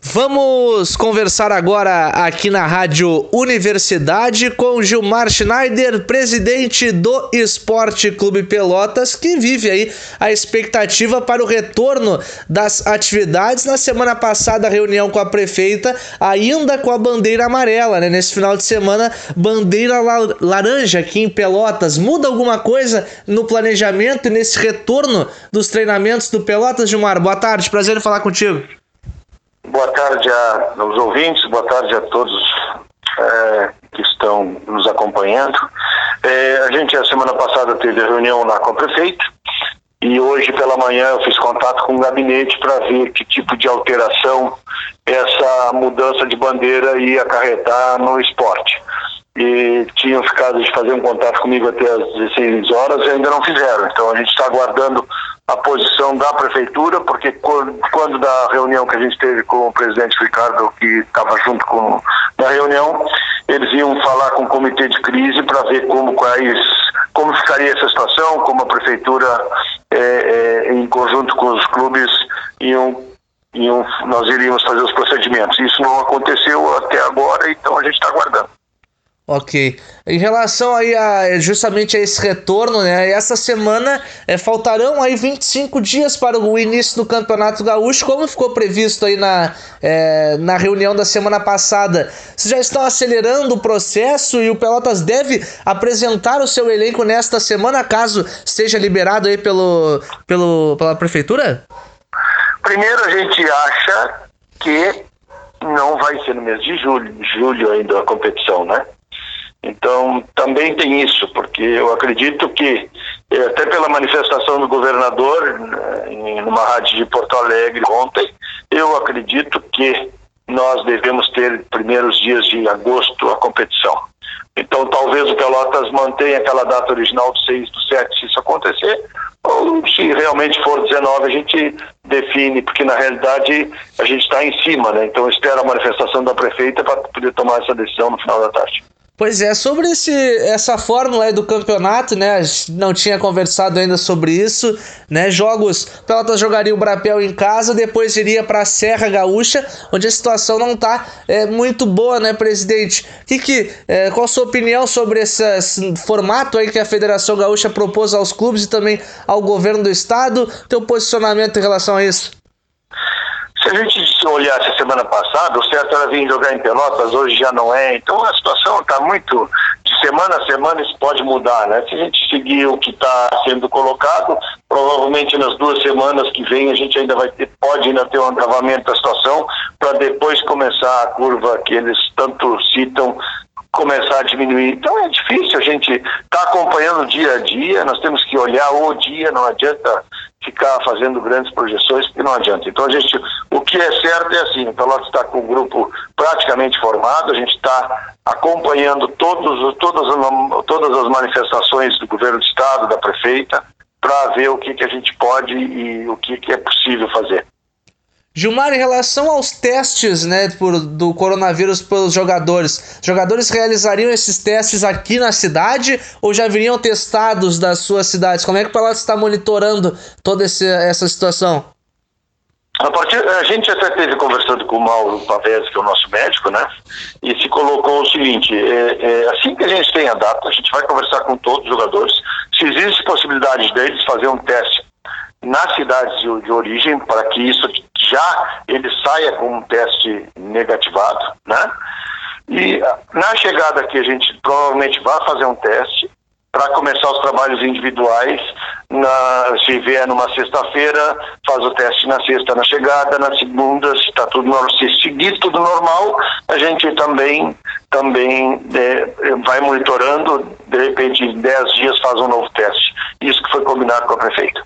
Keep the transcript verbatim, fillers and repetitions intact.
Vamos conversar agora aqui na Rádio Universidade com Gilmar Schneider, presidente do Esporte Clube Pelotas, que vive aí a expectativa para o retorno das atividades. Na semana passada, a reunião com a prefeita, ainda com a bandeira amarela, né? Nesse final de semana, bandeira la- laranja aqui em Pelotas. Muda alguma coisa no planejamento e nesse retorno dos treinamentos do Pelotas, Gilmar? Boa tarde, prazer em falar contigo. Boa tarde a, aos ouvintes, boa tarde a todos é, que estão nos acompanhando. É, a gente, a semana passada, teve a reunião lá com a prefeita e hoje pela manhã eu fiz contato com o gabinete para ver que tipo de alteração essa mudança de bandeira ia acarretar no esporte. E tinham ficado de fazer um contato comigo até às dezesseis horas e ainda não fizeram. Então a gente está aguardando a posição da prefeitura, porque quando da reunião que a gente teve com o presidente Ricardo, que estava junto com na reunião, eles iam falar com o comitê de crise para ver como, quais, como ficaria essa situação, como a prefeitura, é, é, em conjunto com os clubes, iam, iam, nós iríamos fazer os procedimentos. Isso não aconteceu até agora, então a gente está aguardando. Ok. Em relação aí a justamente a esse retorno, né? Essa semana é, faltarão aí vinte e cinco dias para o início do Campeonato Gaúcho, como ficou previsto aí na, é, na reunião da semana passada. Vocês já estão acelerando o processo e o Pelotas deve apresentar o seu elenco nesta semana, caso seja liberado aí pelo, pelo, pela prefeitura? Primeiro, a gente acha que não vai ser no mês de julho, julho ainda a competição, né? Então, também tem isso, porque eu acredito que, até pela manifestação do governador, em uma rádio de Porto Alegre ontem, eu acredito que nós devemos ter primeiros dias de agosto a competição. Então, talvez o Pelotas mantenha aquela data original de seis do sete, se isso acontecer, ou se realmente for dezenove, a gente define, porque na realidade a gente está em cima, né? Então, eu espero a manifestação da prefeita para poder tomar essa decisão no final da tarde. Pois é, sobre esse, essa fórmula aí do campeonato, né, a gente não tinha conversado ainda sobre isso, né, jogos, Pelotas jogaria o Brapel em casa, depois iria para a Serra Gaúcha, onde a situação não tá é, muito boa, né, presidente? Que que, é, qual a sua opinião sobre esse, esse formato aí que a Federação Gaúcha propôs aos clubes e também ao governo do estado, teu posicionamento em relação a isso? Se a gente olhasse a semana passada, o certo era vir jogar em Pelotas, hoje já não é. Então a situação está muito, de semana a semana isso pode mudar, né? Se a gente seguir o que está sendo colocado, provavelmente nas duas semanas que vem a gente ainda vai ter, pode ainda ter um agravamento da situação, para depois começar a curva que eles tanto citam, começar a diminuir. Então é difícil, a gente está acompanhando dia a dia, nós temos que olhar o dia, não adianta ficar fazendo grandes projeções, porque não adianta. Então a gente, o que é certo é assim, o Pelotas está com o grupo praticamente formado, a gente está acompanhando todos, todas, todas as manifestações do governo do estado, da prefeita, para ver o que, que a gente pode e o que, que é possível fazer. Gilmar, em relação aos testes, né, por, do coronavírus pelos jogadores, os jogadores realizariam esses testes aqui na cidade ou já viriam testados das suas cidades? Como é que o Pelotas está monitorando toda esse, essa situação? A, partir, a gente até esteve conversando com o Mauro Pavese, que é o nosso médico, né? E se colocou o seguinte, é, é, assim que a gente tem a data, a gente vai conversar com todos os jogadores, se existe possibilidade deles fazer um teste nas cidades de, de origem, para que isso já ele saia com um teste negativado, né? E na chegada aqui a gente provavelmente vai fazer um teste para começar os trabalhos individuais. Na, se vier numa sexta-feira, faz o teste na sexta na chegada, na segunda, se está tudo normal, se seguir tudo normal, a gente também, também é, vai monitorando, de repente em dez dias faz um novo teste. Isso que foi combinado com a prefeita.